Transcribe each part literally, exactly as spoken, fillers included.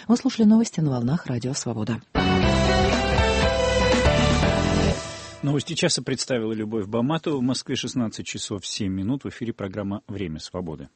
Вы слушали новости на волнах Радио Свобода. Новости часа представила Любовь Баматова. В Москве шестнадцать часов семь минут. В эфире программа «Время свободы».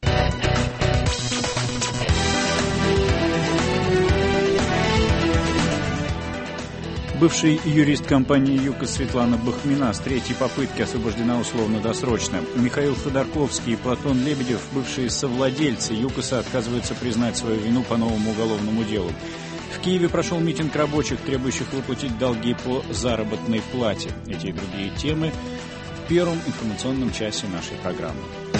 Бывший юрист компании «ЮКОС» Светлана Бахмина с третьей попытки освобождена условно-досрочно. Михаил Ходорковский и Платон Лебедев, бывшие совладельцы «ЮКОСа», отказываются признать свою вину по новому уголовному делу. В Киеве прошел митинг рабочих, требующих выплатить долги по заработной плате. Эти и другие темы в первом информационном часе нашей программы.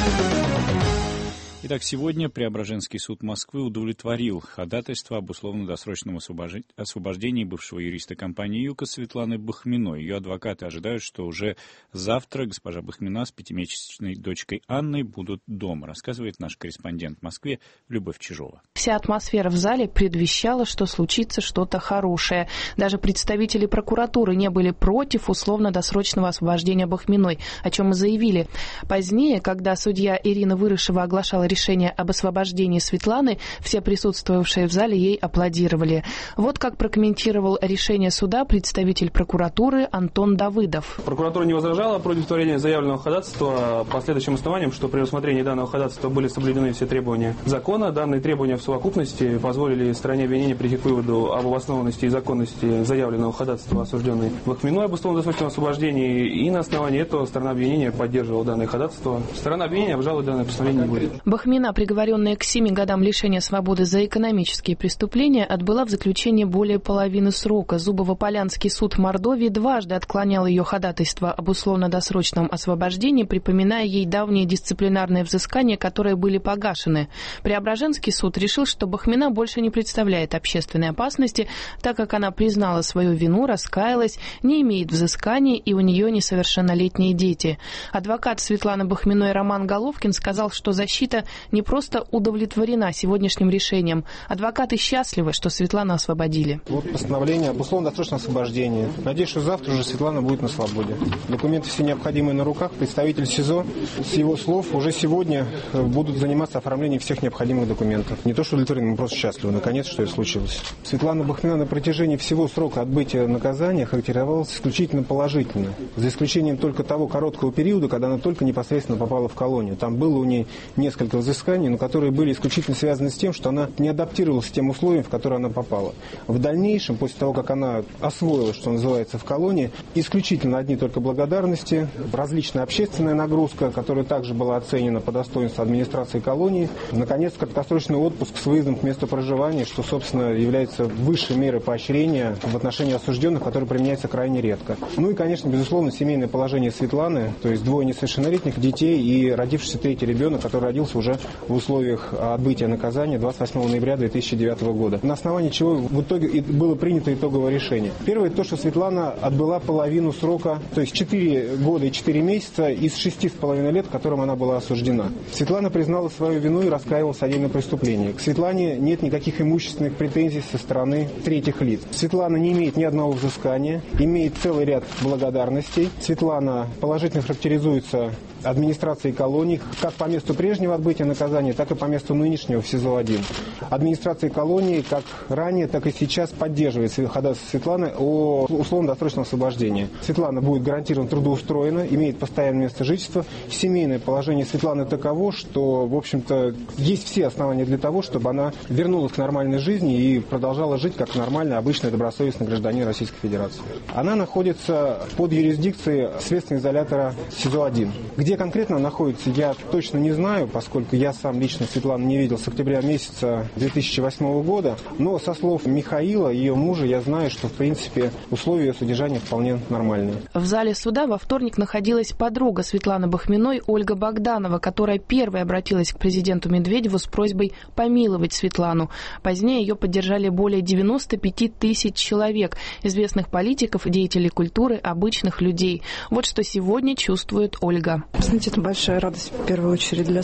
Итак, сегодня Преображенский суд Москвы удовлетворил ходатайство об условно-досрочном освобождении бывшего юриста компании «ЮКОС» Светланы Бахминой. Ее адвокаты ожидают, что уже завтра госпожа Бахмина с пятимесячной дочкой Анной будут дома, рассказывает наш корреспондент в Москве Любовь Чижова. Вся атмосфера в зале предвещала, что случится что-то хорошее. Даже представители прокуратуры не были против условно-досрочного освобождения Бахминой, о чем и заявили. Позднее, когда судья Ирина Вырышева оглашала решение об освобождении Светланы, все присутствовавшие в зале ей аплодировали. Вот как прокомментировал решение суда представитель прокуратуры Антон Давыдов. Прокуратура не возражала против удовлетворения заявленного ходатайства по следующим основаниям, что при рассмотрении данного ходатайства были соблюдены все требования закона. Данные требования в совокупности позволили стороне обвинения прийти к выводу об обоснованности и законности заявленного ходатайства осужденной Бахминой об условно-досрочном освобождении, и на основании этого сторона обвинения поддерживала данное ходатайство. Сторона обвинения обжаловать данное постановление не будет. Бахмина, приговоренная к семи годам лишения свободы за экономические преступления, отбыла в заключение более половины срока. Зубово-Полянский суд Мордовии дважды отклонял ее ходатайство об условно-досрочном освобождении, припоминая ей давние дисциплинарные взыскания, которые были погашены. Преображенский суд решил, что Бахмина больше не представляет общественной опасности, так как она признала свою вину, раскаялась, не имеет взысканий и у нее несовершеннолетние дети. Адвокат Светланы Бахминой Роман Головкин сказал, что защита не просто удовлетворена сегодняшним решением. Адвокаты счастливы, что Светлану освободили. Вот постановление об условно-досрочном освобождении. Надеюсь, что завтра уже Светлана будет на свободе. Документы все необходимые на руках. Представитель СИЗО, с его слов, уже сегодня будут заниматься оформлением всех необходимых документов. Не то, что удовлетворены, мы просто счастливы. Наконец, что это случилось. Светлана Бахмина на протяжении всего срока отбытия наказания характеризовалась исключительно положительно. За исключением только того короткого периода, когда она только непосредственно попала в колонию. Там было у нее несколько взысканий, но которые были исключительно связаны с тем, что она не адаптировалась к тем условиям, в которые она попала. В дальнейшем, после того, как она освоилась, что называется, в колонии, исключительно одни только благодарности, различная общественная нагрузка, которая также была оценена по достоинству администрации колонии, наконец, краткосрочный отпуск с выездом к месту проживания, что, собственно, является высшей мерой поощрения в отношении осужденных, которая применяется крайне редко. Ну и, конечно, безусловно, семейное положение Светланы, то есть двое несовершеннолетних детей и родившийся третий ребенок, который родился уже в условиях отбытия наказания двадцать восьмого ноября две тысячи девятого года. На основании чего в итоге было принято итоговое решение. Первое, то, что Светлана отбыла половину срока, то есть четыре года и четыре месяца из шести с половиной лет, которым она была осуждена. Светлана признала свою вину и раскаивалась в содеянном преступлении. К Светлане нет никаких имущественных претензий со стороны третьих лиц. Светлана не имеет ни одного взыскания, имеет целый ряд благодарностей. Светлана положительно характеризуется администрацией колонии, как по месту прежнего отбытия наказания, так и по месту нынешнего в СИЗО один. Администрация колонии как ранее, так и сейчас поддерживает ходатайство Светланы о условно-досрочном освобождении. Светлана будет гарантированно трудоустроена, имеет постоянное место жительства. Семейное положение Светланы таково, что, в общем-то, есть все основания для того, чтобы она вернулась к нормальной жизни и продолжала жить как нормальный, обычный, добросовестный гражданин Российской Федерации. Она находится под юрисдикцией следственного изолятора СИЗО один. Где конкретно находится, я точно не знаю, поскольку я сам лично Светлану не видел с октября месяца две тысячи восьмого года, но со слов Михаила, ее мужа, я знаю, что, в принципе, условия ее содержания вполне нормальные. В зале суда во вторник находилась подруга Светланы Бахминой Ольга Богданова, которая первой обратилась к президенту Медведеву с просьбой помиловать Светлану. Позднее ее поддержали более девяносто пять тысяч человек, известных политиков, деятелей культуры, обычных людей. Вот что сегодня чувствует Ольга. Знаете, это большая радость, в первую очередь, для Светы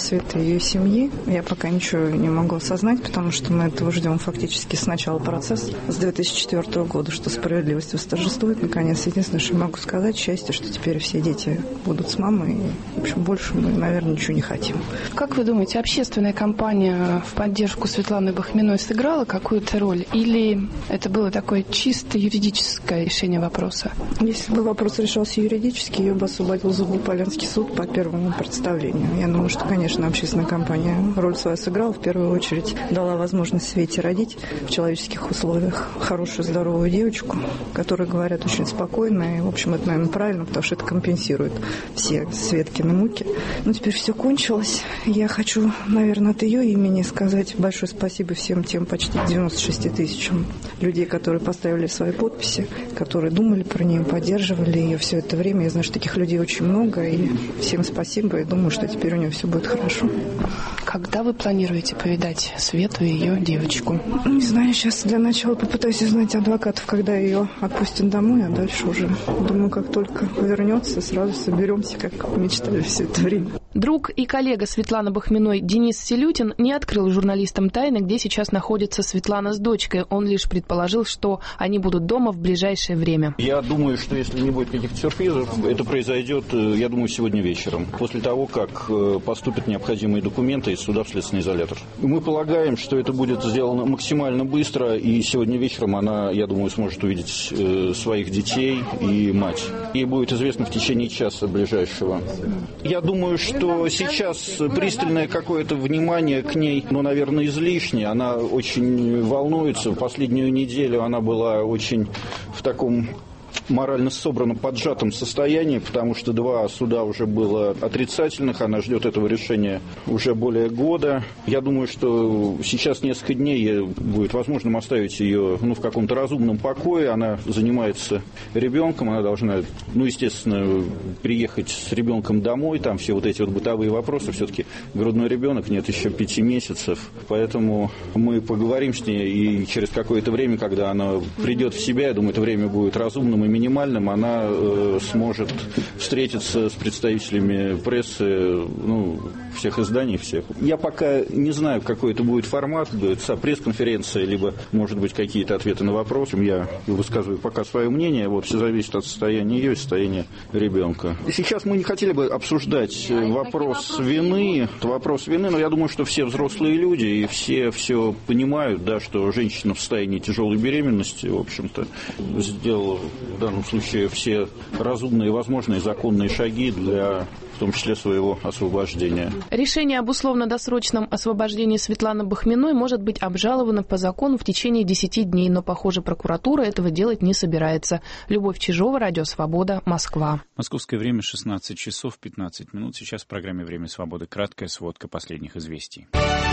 ее семьи, я пока ничего не могу осознать, потому что мы этого ждем фактически с начала процесса, с две тысячи четвёртого года, что справедливость восторжествует. Наконец, единственное, что могу сказать, счастье, что теперь все дети будут с мамой. И, в общем, больше мы, наверное, ничего не хотим. Как вы думаете, общественная кампания в поддержку Светланы Бахминой сыграла какую-то роль? Или это было такое чисто юридическое решение вопроса? Если бы вопрос решался юридически, ее бы освободил Зубополянский суд по первому представлению. Я думаю, что, конечно, общественная кампания роль свою сыграла. В первую очередь дала возможность Свете родить в человеческих условиях хорошую, здоровую девочку, которая, говорят, очень спокойная. И, в общем, это, наверное, правильно, потому что это компенсирует все Светкины муки. Но теперь все кончилось. Я хочу, наверное, от ее имени сказать большое спасибо всем тем почти девяноста шести тысячам людей, которые поставили свои подписи, которые думали про нее, поддерживали ее все это время. Я знаю, что таких людей очень много, и всем спасибо, и думаю, что теперь у нее все будет хорошо. Когда вы планируете повидать Свету и ее девочку? Не знаю, сейчас для начала попытаюсь узнать адвокатов, когда ее отпустят домой, а дальше уже, думаю, как только вернется, сразу соберемся, как мечтали все это время. Друг и коллега Светланы Бахминой Денис Селютин не открыл журналистам тайны, где сейчас находится Светлана с дочкой. Он лишь предположил, что они будут дома в ближайшее время. Я думаю, что если не будет каких-то сюрпризов, это произойдет, я думаю, сегодня вечером, после того, как поступят необходимые документы из суда в следственный изолятор. Мы полагаем, что это будет сделано максимально быстро, и сегодня вечером она, я думаю, сможет увидеть своих детей и мать. Ей будет известно в течение часа ближайшего. Я думаю, что сейчас пристальное какое-то внимание к ней, ну, наверное, излишнее. Она очень волнуется. В последнюю неделю она была очень в таком морально собрано поджатом состоянии, потому что два суда уже было отрицательных, она ждет этого решения уже более года. Я думаю, что сейчас несколько дней будет возможным оставить ее, ну, в каком-то разумном покое. Она занимается ребенком, она должна, ну, естественно, приехать с ребенком домой, там все вот эти вот бытовые вопросы, все-таки грудной ребенок, нет еще пяти месяцев, поэтому мы поговорим с ней, и через какое-то время, когда она придет в себя, я думаю, это время будет разумным и минимальным, она э, сможет встретиться с представителями прессы, ну, всех изданий, всех. Я пока не знаю, какой это будет формат, пресс-конференция, либо, может быть, какие-то ответы на вопросы. Я высказываю пока свое мнение, вот, все зависит от состояния ее и состояния ребенка. Сейчас мы не хотели бы обсуждать вопрос вины, вопрос вины, но я думаю, что все взрослые люди, и все все понимают, да, что женщина в состоянии тяжелой беременности, в общем-то, сделала в данном случае все разумные, возможные законные шаги для, в том числе, своего освобождения. Решение об условно-досрочном освобождении Светланы Бахминой может быть обжаловано по закону в течение десяти дней, но, похоже, прокуратура этого делать не собирается. Любовь Чижова, Радио Свобода, Москва. Московское время шестнадцать часов пятнадцать минут. Сейчас в программе «Время свободы» краткая сводка последних известий.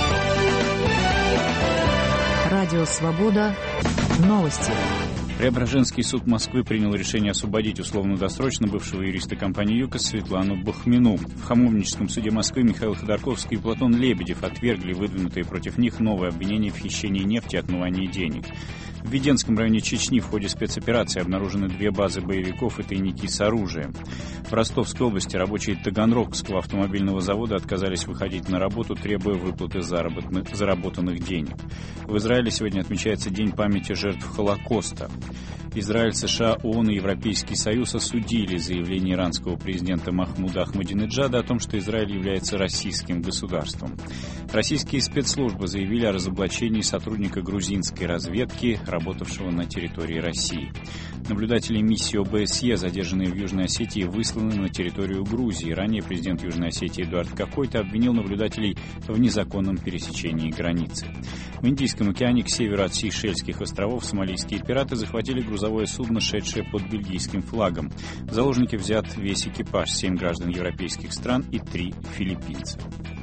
Радио Свобода. Новости. Преображенский суд Москвы принял решение освободить условно-досрочно бывшего юриста компании «ЮКОС» Светлану Бахмину. В Хамовническом суде Москвы Михаил Ходорковский и Платон Лебедев отвергли выдвинутые против них новые обвинения в хищении нефти и отмывании денег. В Веденском районе Чечни в ходе спецоперации обнаружены две базы боевиков и тайники с оружием. В Ростовской области рабочие Таганрогского автомобильного завода отказались выходить на работу, требуя выплаты заработанных денег. В Израиле сегодня отмечается День памяти жертв Холокоста. Израиль, США, ООН и Европейский Союз осудили заявление иранского президента Махмуда Ахмадинеджада о том, что Израиль является российским государством. Российские спецслужбы заявили о разоблачении сотрудника грузинской разведки, работавшего на территории России. Наблюдатели миссии О Бэ Эс Е, задержанные в Южной Осетии, высланы на территорию Грузии. Ранее президент Южной Осетии Эдуард Кокойто обвинил наблюдателей в незаконном пересечении границы. В Индийском океане к северу от Сейшельских островов сомалийские пираты захватили грузовое судно, шедшее под бельгийским флагом. В заложники взят весь экипаж, семь граждан европейских стран и три филиппинца.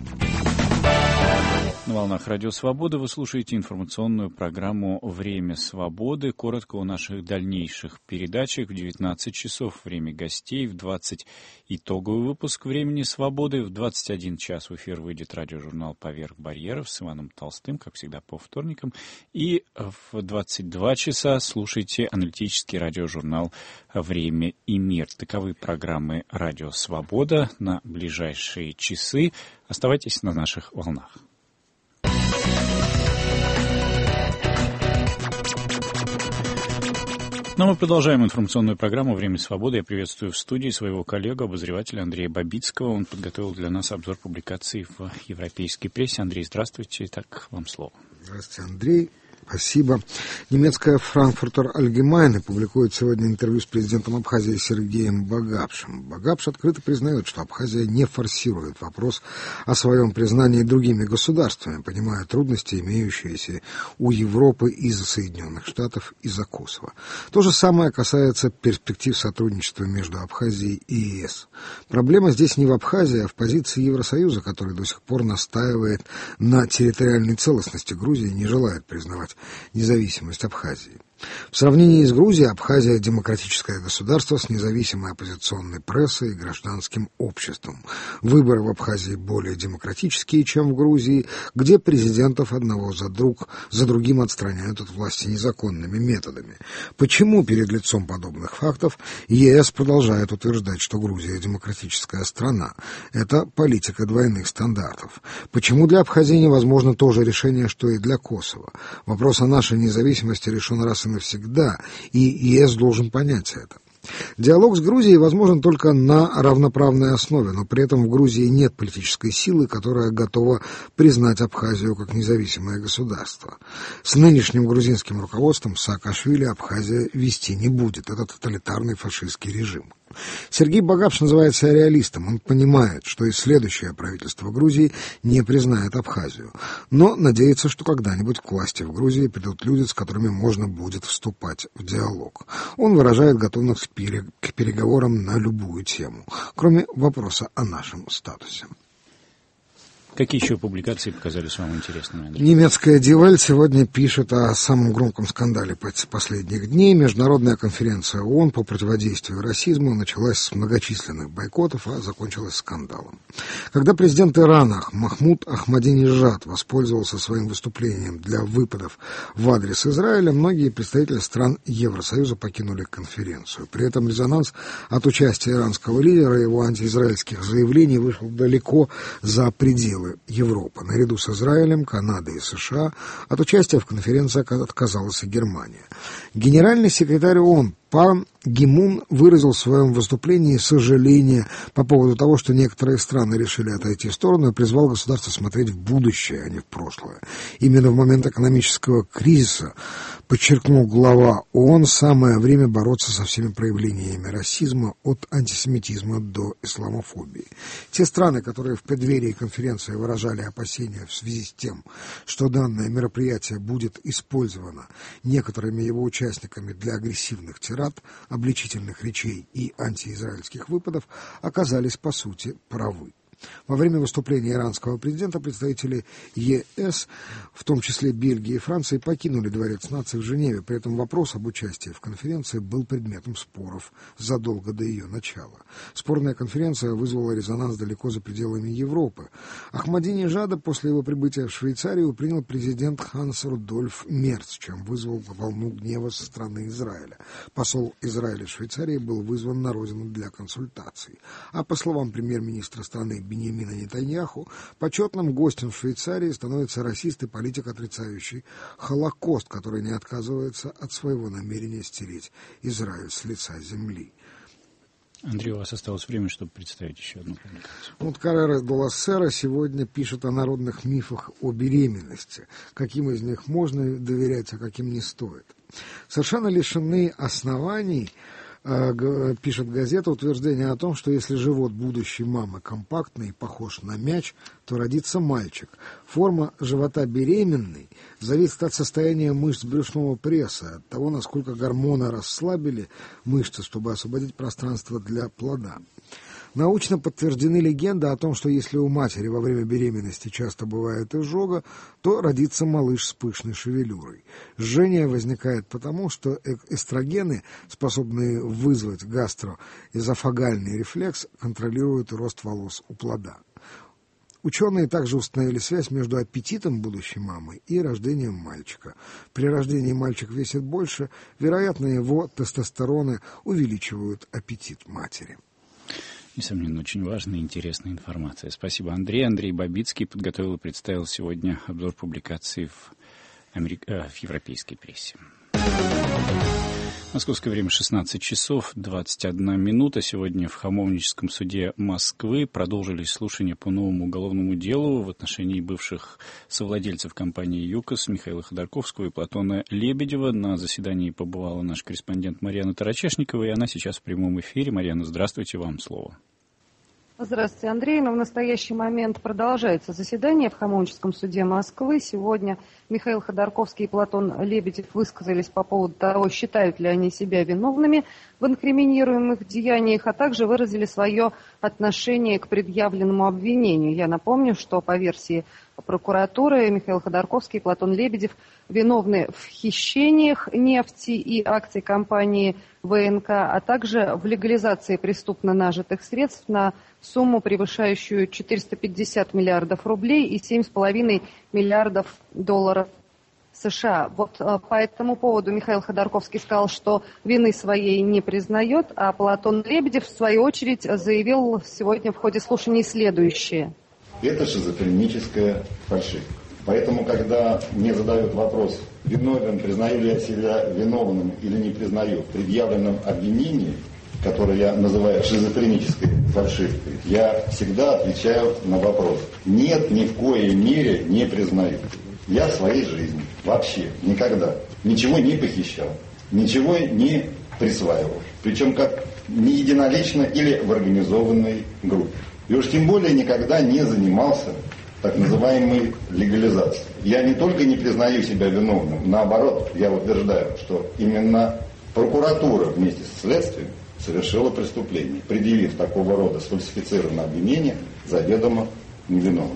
На волнах Радио Свобода вы слушаете информационную программу «Время свободы». Коротко о наших дальнейших передачах. В девятнадцать часов время гостей, в двадцать итоговый выпуск «Времени свободы». В двадцать один час в эфир выйдет радиожурнал «Поверх барьеров» с Иваном Толстым, как всегда, по вторникам. И в двадцать два часа слушайте аналитический радиожурнал «Время и мир». Таковы программы «Радио Свобода» на ближайшие часы. Оставайтесь на наших волнах. Но мы продолжаем информационную программу «Время свободы». Я приветствую в студии своего коллегу, обозревателя Андрея Бабицкого. Он подготовил для нас обзор публикаций в европейской прессе. Андрей, здравствуйте. Итак, вам слово. Здравствуйте, Андрей. Спасибо. Немецкая «Франкфуртер Альгемайне» публикует сегодня интервью с президентом Абхазии Сергеем Багапшем. Багапш открыто признает, что Абхазия не форсирует вопрос о своем признании другими государствами, понимая трудности, имеющиеся у Европы из-за Соединенных Штатов и из-за Косово. То же самое касается перспектив сотрудничества между Абхазией и ЕС. Проблема здесь не в Абхазии, а в позиции Евросоюза, который до сих пор настаивает на территориальной целостности Грузии и не желает признавать независимость Абхазии. В сравнении с Грузией, Абхазия – демократическое государство с независимой оппозиционной прессой и гражданским обществом. Выборы в Абхазии более демократические, чем в Грузии, где президентов одного за, друг, за другим отстраняют от власти незаконными методами. Почему перед лицом подобных фактов ЕС продолжает утверждать, что Грузия – демократическая страна? Это политика двойных стандартов. Почему для Абхазии невозможно то же решение, что и для Косово? Вопрос о нашей независимости решен раз и навсегда, и ЕС должен понять это. Диалог с Грузией возможен только на равноправной основе, но при этом в Грузии нет политической силы, которая готова признать Абхазию как независимое государство. С нынешним грузинским руководством Саакашвили Абхазия вести не будет. Это тоталитарный фашистский режим. Сергей Багапш называет себя реалистом. Он понимает, что и следующее правительство Грузии не признает Абхазию, но надеется, что когда-нибудь к власти в Грузии придут люди, с которыми можно будет вступать в диалог. Он выражает готовность к переговорам на любую тему, кроме вопроса о нашем статусе. Какие еще публикации показались вам интересными, Андрей? Немецкая Die Welt сегодня пишет о самом громком скандале последних дней. Международная конференция ООН по противодействию расизму началась с многочисленных бойкотов, а закончилась скандалом. Когда президент Ирана Махмуд Ахмадинежад воспользовался своим выступлением для выпадов в адрес Израиля, многие представители стран Евросоюза покинули конференцию. При этом резонанс от участия иранского лидера и его антиизраильских заявлений вышел далеко за пределы Европы. Наряду с Израилем, Канадой и США от участия в конференции отказалась и Германия. Генеральный секретарь ООН Пан Ги Мун выразил в своем выступлении сожаление по поводу того, что некоторые страны решили отойти в сторону, и призвал государство смотреть в будущее, а не в прошлое. Именно в момент экономического кризиса, подчеркнул глава ООН, самое время бороться со всеми проявлениями расизма, от антисемитизма до исламофобии. Те страны, которые в преддверии конференции выражали опасения в связи с тем, что данное мероприятие будет использовано некоторыми его участниками для агрессивных тирад, обличительных речей и антиизраильских выпадов, оказались, по сути, правы. Во время выступления иранского президента представители ЕС, в том числе Бельгии и Франции, покинули Дворец наций в Женеве. При этом вопрос об участии в конференции был предметом споров задолго до ее начала. Спорная конференция вызвала резонанс далеко за пределами Европы. Ахмадинежада после его прибытия в Швейцарию принял президент Ханс Рудольф Мерц, чем вызвал волну гнева со стороны Израиля. Посол Израиля в Швейцарии был вызван на родину для консультаций. А по словам премьер-министра страны Биньямина Нетаньяху, почетным гостем в Швейцарии становится расист и политик, отрицающий Холокост, который не отказывается от своего намерения стереть Израиль с лица земли. Андрей, у вас осталось время, чтобы представить еще одну публикацию. Вот Каррера де ла Сера сегодня пишет о народных мифах о беременности. Каким из них можно доверять, а каким не стоит. Совершенно лишены оснований, пишет газета, утверждение о том, что если живот будущей мамы компактный и похож на мяч, то родится мальчик. Форма живота беременной зависит от состояния мышц брюшного пресса, от того, насколько гормоны расслабили мышцы, чтобы освободить пространство для плода. Научно подтверждены легенды о том, что если у матери во время беременности часто бывает изжога, то родится малыш с пышной шевелюрой. Жжение возникает потому, что эстрогены, способные вызвать гастроэзофагальный рефлекс, контролируют рост волос у плода. Ученые также установили связь между аппетитом будущей мамы и рождением мальчика. При рождении мальчик весит больше, вероятно, его тестостероны увеличивают аппетит матери. Несомненно, очень важная и интересная информация. Спасибо, Андрей. Андрей Бабицкий подготовил и представил сегодня обзор публикаций в, Америк... э, в европейской прессе. Московское время шестнадцать часов двадцать одна минута. Сегодня в Хамовническом суде Москвы продолжились слушания по новому уголовному делу в отношении бывших совладельцев компании «ЮКОС» Михаила Ходорковского и Платона Лебедева. На заседании побывала наш корреспондент Марьяна Тарачешникова, и она сейчас в прямом эфире. Марьяна, здравствуйте, вам слово. Здравствуйте, Андрей. Но в настоящий момент продолжается заседание в Хамовническом суде Москвы. Сегодня Михаил Ходорковский и Платон Лебедев высказались по поводу того, считают ли они себя виновными в инкриминируемых деяниях, а также выразили свое отношение к предъявленному обвинению. Я напомню, что по версии прокуратуры Михаил Ходорковский и Платон Лебедев виновны в хищениях нефти и акций компании ВНК, а также в легализации преступно нажитых средств на сумму, превышающую четыреста пятьдесят миллиардов рублей и семь с половиной миллиардов долларов США. Вот по этому поводу Михаил Ходорковский сказал, что вины своей не признает, а Платон Лебедев, в свою очередь, заявил сегодня в ходе слушаний следующее. Это шизофреническая фальшивка. Поэтому, когда мне задают вопрос, виновен, признаю ли я себя виновным или не признаю в предъявленном обвинении, которое я называю шизофренической фальшивкой, я всегда отвечаю на вопрос. Нет, ни в коей мере не признаю. Я в своей жизни вообще никогда ничего не похищал, ничего не присваивал. Причем как не единолично или в организованной группе. И уж тем более никогда не занимался так называемой легализацией. Я не только не признаю себя виновным, наоборот, я утверждаю, что именно прокуратура вместе со следствием совершила преступление, предъявив такого рода сфальсифицированное обвинение заведомо невиновным.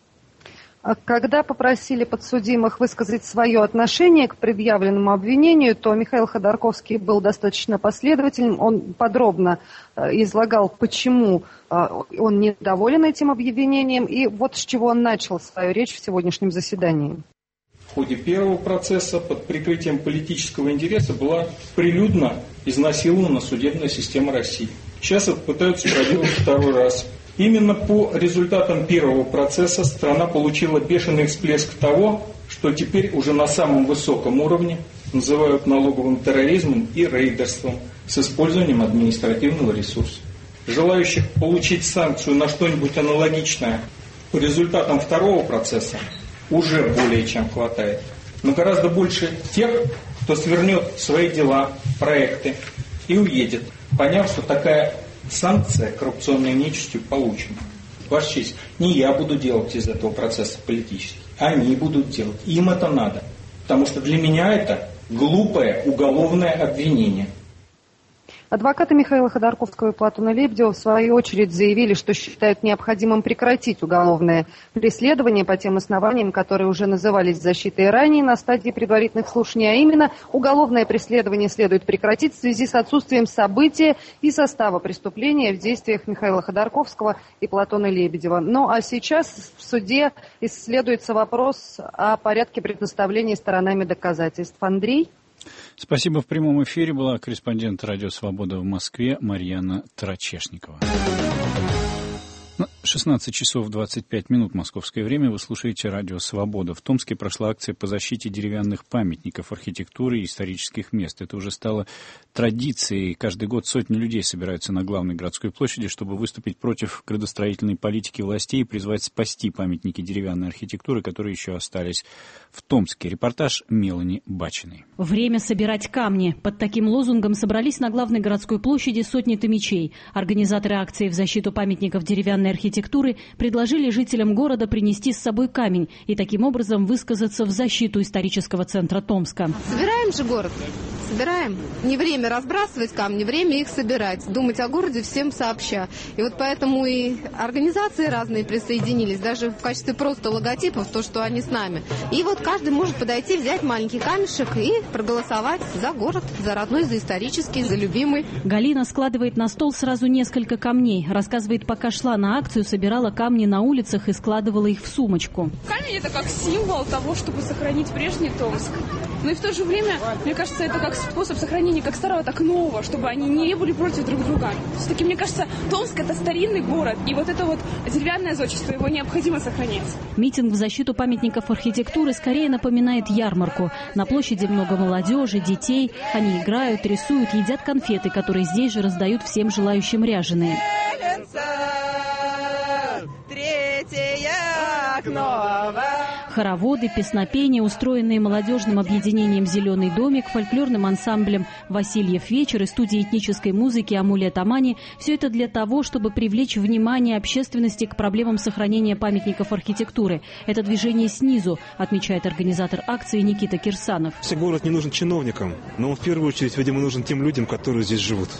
Когда попросили подсудимых высказать свое отношение к предъявленному обвинению, то Михаил Ходорковский был достаточно последовательным. Он подробно излагал, почему он недоволен этим обвинением, и вот с чего он начал свою речь в сегодняшнем заседании. В ходе первого процесса под прикрытием политического интереса была прилюдно изнасилована судебная система России. Сейчас это пытаются проделать второй раз. Именно по результатам первого процесса страна получила бешеный всплеск того, что теперь уже на самом высоком уровне называют налоговым терроризмом и рейдерством с использованием административного ресурса. Желающих получить санкцию на что-нибудь аналогичное по результатам второго процесса уже более чем хватает. Но гораздо больше тех, кто свернет свои дела, проекты и уедет, поняв, что такая санкция коррупционной нечистью получена. Ваша честь, не я буду делать из этого процесса политический, они будут делать. Им это надо. Потому что для меня это глупое уголовное обвинение. Адвокаты Михаила Ходорковского и Платона Лебедева в свою очередь заявили, что считают необходимым прекратить уголовное преследование по тем основаниям, которые уже назывались защитой ранее на стадии предварительных слушаний, а именно уголовное преследование следует прекратить в связи с отсутствием события и состава преступления в действиях Михаила Ходорковского и Платона Лебедева. Ну а сейчас в суде исследуется вопрос о порядке предоставления сторонами доказательств. Андрей? Спасибо. В прямом эфире была корреспондент «Радио Свобода» в Москве Марьяна Тарачешникова. шестнадцать часов двадцать пять минут московское время. Вы слушаете «Радио Свобода». В Томске прошла акция по защите деревянных памятников архитектуры и исторических мест. Это уже стало традицией. Каждый год сотни людей собираются на главной городской площади, чтобы выступить против градостроительной политики властей и призвать спасти памятники деревянной архитектуры, которые еще остались в Томске. Репортаж Мелани Бачиной. Время собирать камни. Под таким лозунгом собрались на главной городской площади сотни томичей. Организаторы акции в защиту памятников деревянной архитектуры предложили жителям города принести с собой камень и таким образом высказаться в защиту исторического центра Томска. Собираем же город. Собираем. Не время разбрасывать камни, время их собирать. Думать о городе всем сообща. И вот поэтому и организации разные присоединились, даже в качестве просто логотипов, то, что они с нами. И вот каждый может подойти, взять маленький камешек и проголосовать за город, за родной, за исторический, за любимый. Галина складывает на стол сразу несколько камней. Рассказывает, пока шла на акцию, собирала камни на улицах и складывала их в сумочку. Камень — это как символ того, чтобы сохранить прежний Томск. Но и в то же время, мне кажется, это как способ сохранения как старого, так и нового, чтобы они не были против друг друга. Все-таки, мне кажется, Томск — это старинный город, и вот это вот деревянное зодчество, его необходимо сохранять. Митинг в защиту памятников архитектуры скорее напоминает ярмарку. На площади много молодежи, детей. Они играют, рисуют, едят конфеты, которые здесь же раздают всем желающим ряженые. Третье окно. Хороводы, песнопения, устроенные молодежным объединением «Зеленый домик», фольклорным ансамблем «Васильев вечер» и студией этнической музыки «Амулет Амани» – все это для того, чтобы привлечь внимание общественности к проблемам сохранения памятников архитектуры. Это движение снизу, отмечает организатор акции Никита Кирсанов. Все город не нужен чиновникам, но он в первую очередь, видимо, нужен тем людям, которые здесь живут.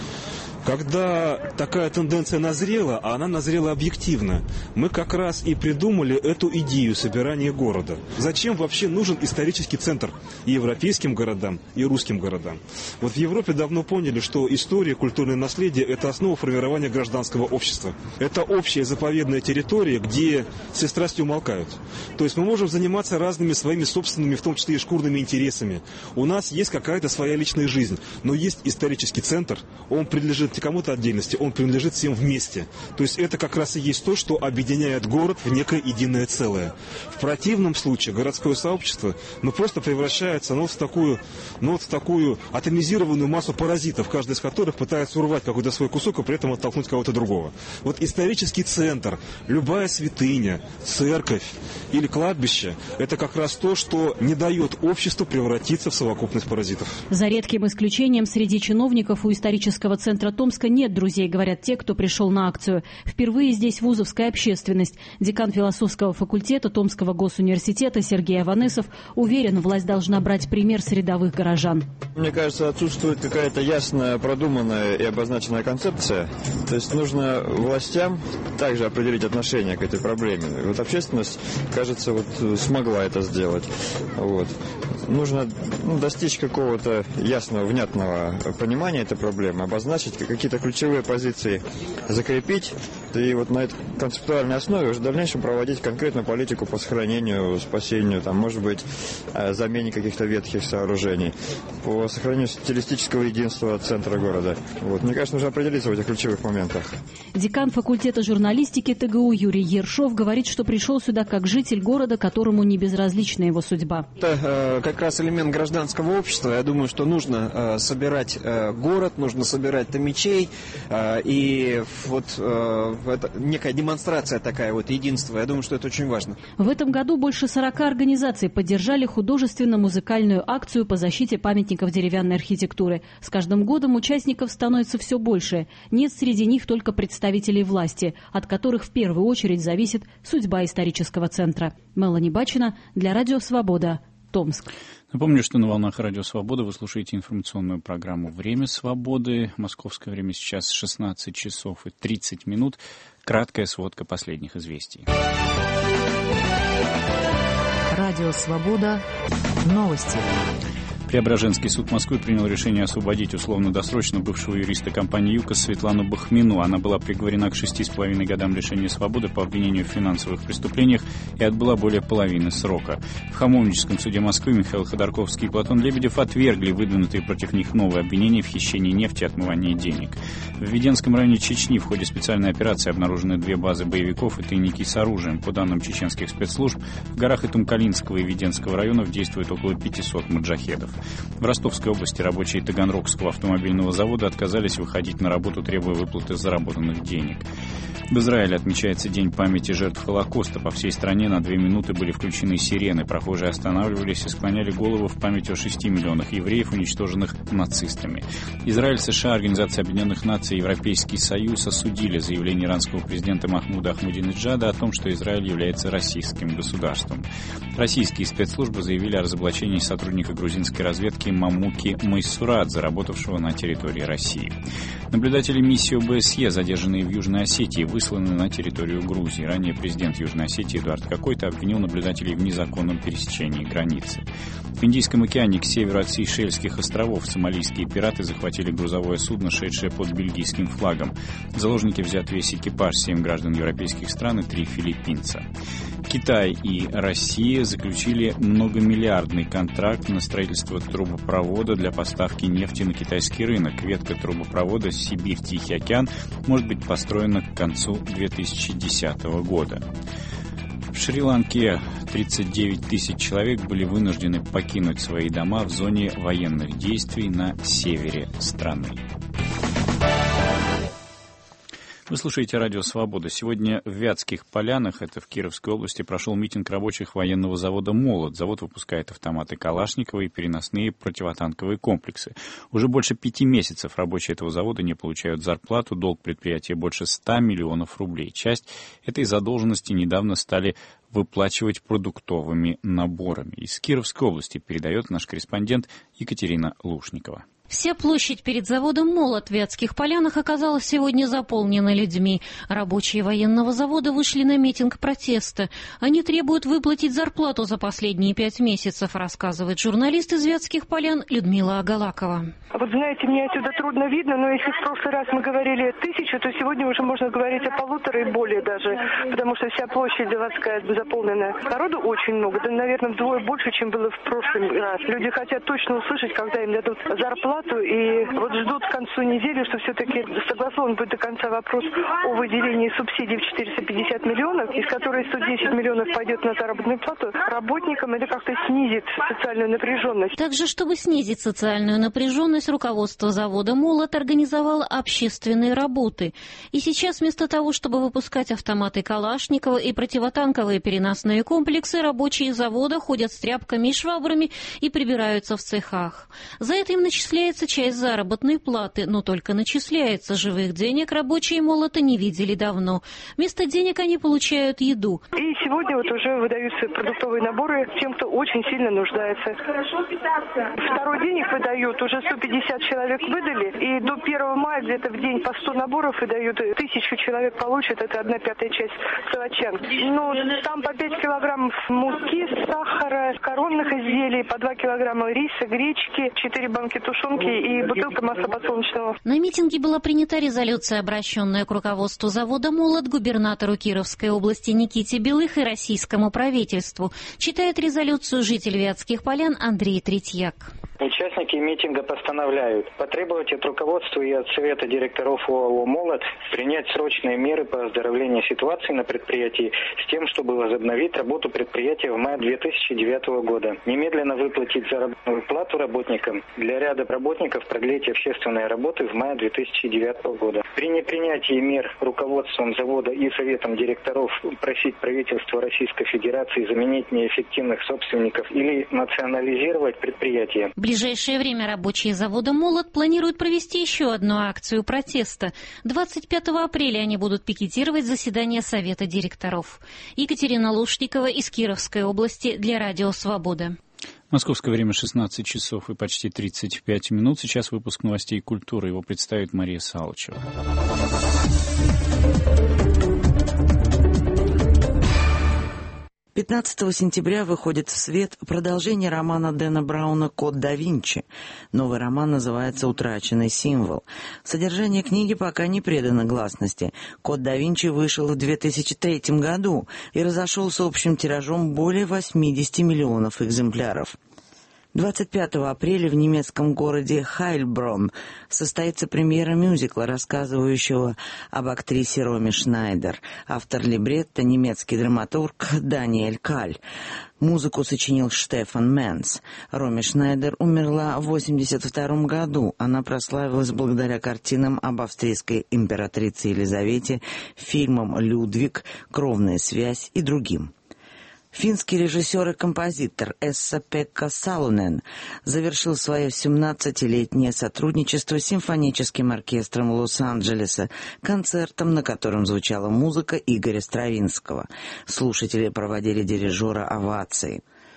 Когда такая тенденция назрела, а она назрела объективно, мы как раз и придумали эту идею собирания города. Зачем вообще нужен исторический центр и европейским городам, и русским городам? Вот в Европе давно поняли, что история, культурное наследие – это основа формирования гражданского общества. Это общая заповедная территория, где все страсти умолкают. То есть мы можем заниматься разными своими собственными, в том числе и шкурными интересами. У нас есть какая-то своя личная жизнь, но есть исторический центр, он принадлежит не кому-то отдельности, он принадлежит всем вместе. То есть это как раз и есть то, что объединяет город в некое единое целое. В противном случае городское сообщество ну, просто превращается ну, в, такую, ну, в такую атомизированную массу паразитов, каждый из которых пытается урвать какой-то свой кусок и при этом оттолкнуть кого-то другого. Вот исторический центр, любая святыня, церковь или кладбище – это как раз то, что не дает обществу превратиться в совокупность паразитов. За редким исключением среди чиновников у исторического центра Томска нет друзей, говорят те, кто пришел на акцию. Впервые здесь вузовская общественность. Декан философского факультета Томского госуниверситета Сергей Аванесов уверен, власть должна брать пример с рядовых горожан. Мне кажется, отсутствует какая-то ясная, продуманная и обозначенная концепция. То есть нужно властям также определить отношение к этой проблеме. И вот общественность, кажется, вот смогла это сделать. Вот. Нужно ну, достичь какого-то ясного, внятного понимания этой проблемы, обозначить какие-то ключевые позиции, закрепить и вот на этой концептуальной основе уже в дальнейшем проводить конкретную политику по сохранению, спасению, там, может быть, замене каких-то ветхих сооружений, по сохранению стилистического единства центра города. Вот. Мне кажется, нужно определиться в этих ключевых моментах. Декан факультета журналистики ТГУ Юрий Ершов говорит, что пришел сюда как житель города, которому не безразлична его судьба. Это э, как раз элемент гражданского общества. Я думаю, что нужно э, собирать э, город, нужно собирать томичей, э, и вот э, это некая демонстрация такая вот единства. Я думаю, что это очень важно. В этом году больше сорока организаций поддержали художественно-музыкальную акцию по защите памятников деревянной архитектуры. С каждым годом участников становится все больше. Нет среди них только представителей власти, от которых в первую очередь зависит судьба исторического центра. Мелани Бачина для Радио Свобода, Томск. Напомню, что на волнах Радио Свобода вы слушаете информационную программу «Время свободы». Московское время сейчас шестнадцать часов и тридцать минут. Краткая сводка последних известий. Радио Свобода. Новости. Преображенский суд Москвы принял решение освободить условно-досрочно бывшего юриста компании «ЮКОС» Светлану Бахмину. Она была приговорена к шести с половиной годам лишения свободы по обвинению в финансовых преступлениях и отбыла более половины срока. В Хамовническом суде Москвы Михаил Ходорковский и Платон Лебедев отвергли выдвинутые против них новые обвинения в хищении нефти и отмывании денег. В Веденском районе Чечни в ходе специальной операции обнаружены две базы боевиков и тайники с оружием. По данным чеченских спецслужб, в горах Итумкалинского и Веденского районов действует около пятисот маджахедов. В Ростовской области рабочие Таганрогского автомобильного завода отказались выходить на работу, требуя выплаты заработанных денег. В Израиле отмечается День памяти жертв Холокоста. По всей стране на две минуты были включены сирены. Прохожие останавливались и склоняли голову в память о шести миллионах евреев, уничтоженных нацистами. Израиль, США, Организация Объединенных Наций и Европейский Союз осудили заявление иранского президента Махмуда Ахмадинеджада о том, что Израиль является российским государством. Российские спецслужбы заявили о разоблачении сотрудника грузинской разведки Мамуки Майсурадзе, работавшего на территории России. Наблюдатели миссии о бэ эс е, задержанные в Южной Осетии, высланы на территорию Грузии. Ранее президент Южной Осетии Эдуард Кокойто обвинил наблюдателей в незаконном пересечении границы. В Индийском океане к северу от Сейшельских островов сомалийские пираты захватили грузовое судно, шедшее под бельгийским флагом. В заложники взят весь экипаж, семь граждан европейских стран и три филиппинца. Китай и Россия заключили многомиллиардный контракт на строительство трубопровода для поставки нефти на китайский рынок. Ветка трубопровода Сибирь-Тихий океан может быть построена к концу две тысячи десятого года. В Шри-Ланке тридцать девять тысяч человек были вынуждены покинуть свои дома в зоне военных действий на севере страны. Вы слушаете радио «Свобода». Сегодня в Вятских Полянах, это в Кировской области, прошел митинг рабочих военного завода «Молот». Завод выпускает автоматы Калашникова и переносные противотанковые комплексы. Уже больше пяти месяцев рабочие этого завода не получают зарплату. Долг предприятия больше ста миллионов рублей. Часть этой задолженности недавно стали выплачивать продуктовыми наборами. Из Кировской области передает наш корреспондент Екатерина Лушникова. Вся площадь перед заводом «Молот» в Вятских Полянах оказалась сегодня заполнена людьми. Рабочие военного завода вышли на митинг протеста. Они требуют выплатить зарплату за последние пять месяцев, рассказывает журналист из Вятских Полян Людмила Агалакова. Вот знаете, мне отсюда трудно видно, но если в прошлый раз мы говорили тысячу, то сегодня уже можно говорить о полутора и более даже, потому что вся площадь заводская заполнена. Народу очень много, да, наверное, вдвое больше, чем было в прошлый раз. Люди хотят точно услышать, когда им дадут зарплату, и вот ждут к концу недели, что все-таки согласован будет до конца вопрос о выделении субсидий в четыреста пятьдесят миллионов, из которых сто десять миллионов пойдет на заработную плату работникам. Это как-то снизит социальную напряженность. Также, чтобы снизить социальную напряженность, руководство завода «Молот» организовало общественные работы. И сейчас вместо того, чтобы выпускать автоматы Калашникова и противотанковые переносные комплексы, рабочие завода ходят с тряпками и швабрами и прибираются в цехах. За это им начисляется часть заработной платы, но только начисляется. Живых денег рабочие «Молота» не видели давно. Вместо денег они получают еду. И сегодня вот уже выдаются продуктовые наборы тем, кто очень сильно нуждается. Второй день их выдают, уже сто пятьдесят человек выдали, и до первого мая где-то в день по сто наборов выдают, тысячу человек получат, это одна пятая часть савачан. Ну, там по пять килограммов муки, сахара, коронных изделий, по два килограмма риса, гречки, четыре банки тушенки и бутылка масла подсолнечного. На митинге была принята резолюция, обращенная к руководству завода «Молот», губернатору Кировской области Никите Белых и российскому правительству. Читает резолюцию житель Вятских Полян Андрей Третьяк. Участники митинга постановляют потребовать от руководства и от Совета директоров ОАО «Молот» принять срочные меры по оздоровлению ситуации на предприятии с тем, чтобы возобновить работу предприятия в мае две тысячи девятого года. Немедленно выплатить заработную плату работникам. Для ряда работников продлить общественные работы в мае две тысячи девятого года. При непринятии мер руководством завода и Советом директоров просить правительство Российской Федерации заменить неэффективных собственников или национализировать предприятие. В ближайшее время рабочие завода «Молот» планируют провести еще одну акцию протеста. двадцать пятого апреля они будут пикетировать заседание Совета директоров. Екатерина Лушникова из Кировской области для Радио «Свобода». Московское время шестнадцать часов и почти тридцать пять минут. Сейчас выпуск новостей культуры. Его представит Мария Салычева. пятнадцатого сентября выходит в свет продолжение романа Дэна Брауна «Код да Винчи». Новый роман называется «Утраченный символ». Содержание книги пока не предано гласности. «Код да Винчи» вышел в две тысячи третьем году и разошелся общим тиражом более восьмидесяти миллионов экземпляров. двадцать пятого апреля в немецком городе Хайльбронн состоится премьера мюзикла, рассказывающего об актрисе Роме Шнайдер. Автор либретто — немецкий драматург Даниэль Каль. Музыку сочинил Штефан Менц. Роме Шнайдер умерла в восемьдесят втором году. Она прославилась благодаря картинам об австрийской императрице Елизавете, фильмам «Людвиг», «Кровная связь» и другим. Финский режиссер и композитор Эсса-Пекка Салунен завершил свое семнадцатилетнее сотрудничество с симфоническим оркестром Лос-Анджелеса, концертом, на котором звучала музыка Игоря Стравинского. Слушатели проводили дирижера овацией.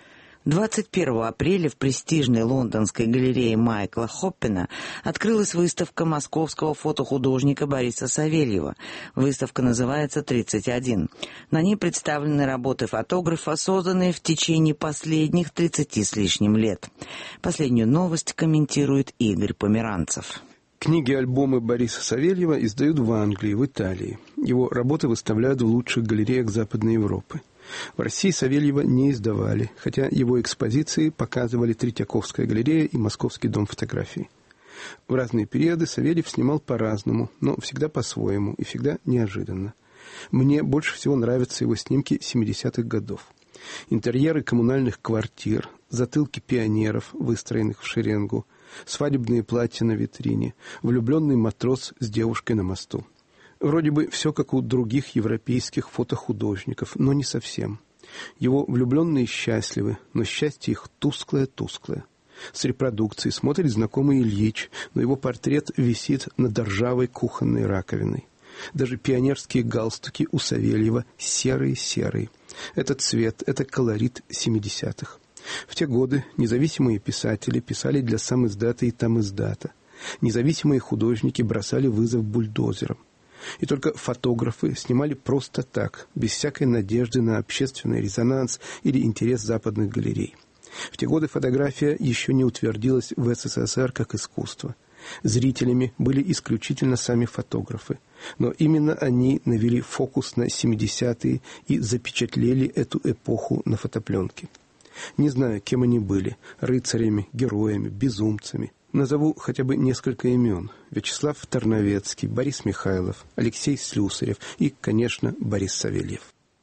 двадцать первого апреля в престижной лондонской галерее Майкла Хоппена открылась выставка московского фотохудожника Бориса Савельева. Выставка называется «тридцать один». На ней представлены работы фотографа, созданные в течение последних тридцати с лишним лет. Последнюю новость комментирует Игорь Померанцев. Книги и альбомы Бориса Савельева издают в Англии, в Италии. Его работы выставляют в лучших галереях Западной Европы. В России Савельева не издавали, хотя его экспозиции показывали Третьяковская галерея и Московский дом фотографий. В разные периоды Савельев снимал по-разному, но всегда по-своему и всегда неожиданно. Мне больше всего нравятся его снимки семидесятых годов. Интерьеры коммунальных квартир, затылки пионеров, выстроенных в шеренгу, свадебные платья на витрине, влюбленный матрос с девушкой на мосту. Вроде бы все как у других европейских фотохудожников, но не совсем. Его влюбленные счастливы, но счастье их тусклое-тусклое. С репродукцией смотрит знакомый Ильич, но его портрет висит над ржавой кухонной раковиной. Даже пионерские галстуки у Савельева серые-серые. Это цвет, это колорит семидесятых. В те годы независимые писатели писали для самиздата и тамиздата. Независимые художники бросали вызов бульдозерам. И только фотографы снимали просто так, без всякой надежды на общественный резонанс или интерес западных галерей. В те годы фотография еще не утвердилась в СССР как искусство. Зрителями были исключительно сами фотографы. Но именно они навели фокус на семидесятые и запечатлели эту эпоху на фотопленке. Не знаю, кем они были – рыцарями, героями, безумцами. Назову хотя бы несколько имен. Вячеслав Тарновецкий, Борис Михайлов, Алексей Слюсарев и, конечно, Борис Савельев.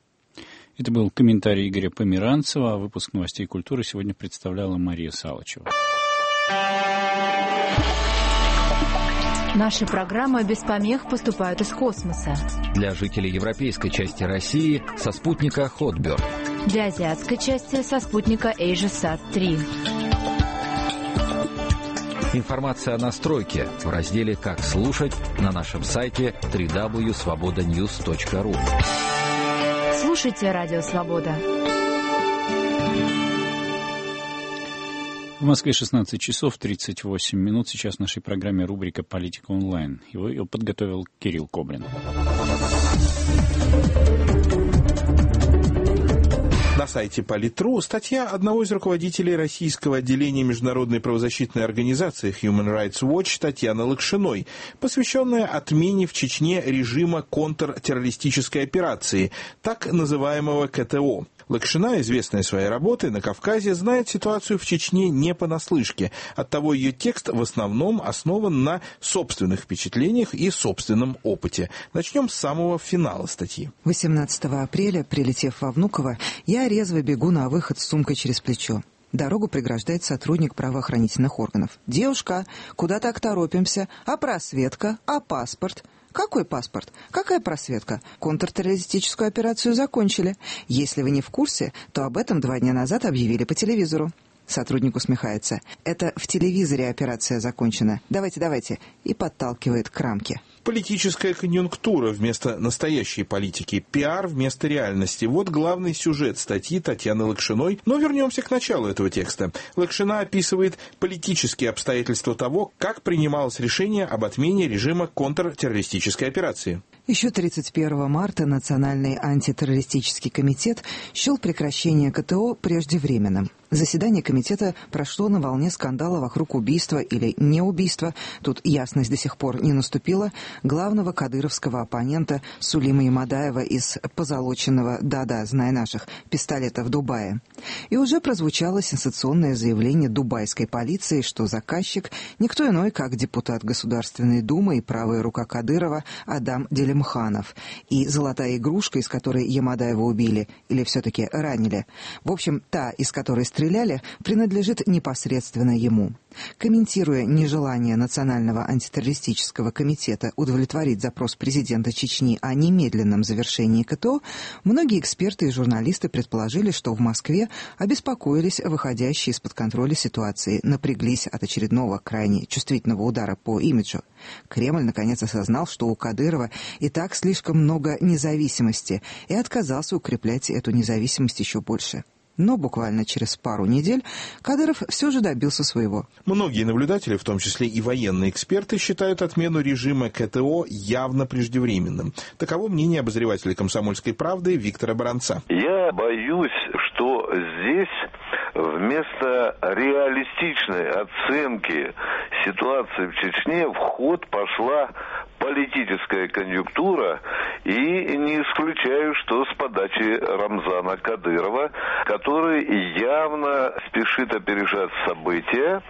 Это был комментарий Игоря Померанцева. А выпуск новостей культуры сегодня представляла Мария Салычева. Наши программы без помех поступают из космоса. Для жителей европейской части России со спутника Хотберг. Для азиатской части со спутника AsiaSat три. Информация о настройке в разделе «Как слушать» на нашем сайте дабл ю дабл ю дабл ю точка свобода ньюс точка ру. Слушайте Радио Свобода. В Москве шестнадцать часов тридцать восемь минут. Сейчас в нашей программе рубрика «Политика онлайн». Его, его подготовил Кирилл Коблин. На сайте Политру статья одного из руководителей российского отделения международной правозащитной организации Human Rights Watch Татьяны Лакшиной, посвященная отмене в Чечне режима контртеррористической операции, так называемого ка тэ о. Лакшина, известная своей работой на Кавказе, знает ситуацию в Чечне не понаслышке. Оттого ее текст в основном основан на собственных впечатлениях и собственном опыте. Начнем с самого финала статьи. восемнадцатого апреля, прилетев во Внуково, я резво бегу на выход с сумкой через плечо. Дорогу преграждает сотрудник правоохранительных органов. «Девушка, куда так торопимся? А просветка? А паспорт?» «Какой паспорт? Какая просветка? Контртеррористическую операцию закончили. Если вы не в курсе, то об этом два дня назад объявили по телевизору». Сотрудник усмехается. «Это в телевизоре операция закончена. Давайте, давайте». И подталкивает к рамке. Политическая конъюнктура вместо настоящей политики, пиар вместо реальности. Вот главный сюжет статьи Татьяны Лакшиной. Но вернемся к началу этого текста. Лакшина описывает политические обстоятельства того, как принималось решение об отмене режима контртеррористической операции. Еще тридцать первого марта Национальный антитеррористический комитет счел прекращение ка тэ о преждевременным. Заседание комитета прошло на волне скандала вокруг убийства или неубийства, тут ясность до сих пор не наступила, главного кадыровского оппонента Сулима Ямадаева из позолоченного «да-да, знай наших» пистолета в Дубае. И уже прозвучало сенсационное заявление дубайской полиции, что заказчик никто иной, как депутат Государственной Думы и правая рука Кадырова Адам Делимханов, и золотая игрушка, из которой Ямадаева убили, или все-таки ранили, в общем, та, из которой стреляли, принадлежит непосредственно ему. Комментируя нежелание Национального антитеррористического комитета удовлетворить запрос президента Чечни о немедленном завершении ка тэ о, многие эксперты и журналисты предположили, что в Москве обеспокоились выходящей из-под контроля ситуации, напряглись от очередного крайне чувствительного удара по имиджу. Кремль наконец осознал, что у Кадырова и так слишком много независимости, и отказался укреплять эту независимость еще больше. Но буквально через пару недель Кадыров все же добился своего. Многие наблюдатели, в том числе и военные эксперты, считают отмену режима КТО явно преждевременным. Таково мнение обозревателя «Комсомольской правды» Виктора Баранца. Я боюсь, что здесь вместо реалистичной оценки ситуации в Чечне в ход пошла политическая конъюнктура, и не исключаю, что с подачи Рамзана Кадырова, который явно спешит опережать события,